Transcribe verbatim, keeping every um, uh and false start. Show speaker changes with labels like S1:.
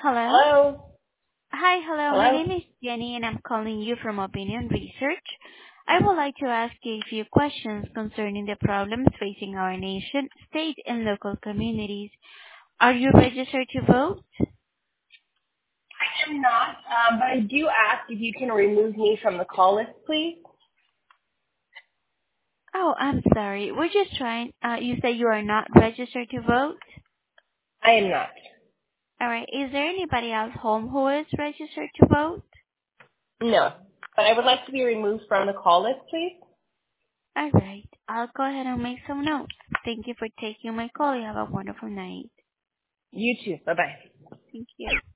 S1: Hello.
S2: Hello?
S1: Hi, hello. My
S2: Hello?
S1: name is Jenny, and I'm calling you from Opinion Research. I would like to ask you a few questions concerning the problems facing our nation, state, and local communities. Are you registered to vote?
S2: I am not, um, but I do ask if you can remove me from the call list, please.
S1: Oh, I'm sorry. We're just trying. Uh, you say you are not registered to vote?
S2: I am not.
S1: All right. Is there anybody else home who is registered to vote?
S2: No. But I would like to be removed from the call list, please.
S1: All right. I'll go ahead and make some notes. Thank you for taking my call. You have a wonderful night.
S2: You too. Bye-bye.
S1: Thank you.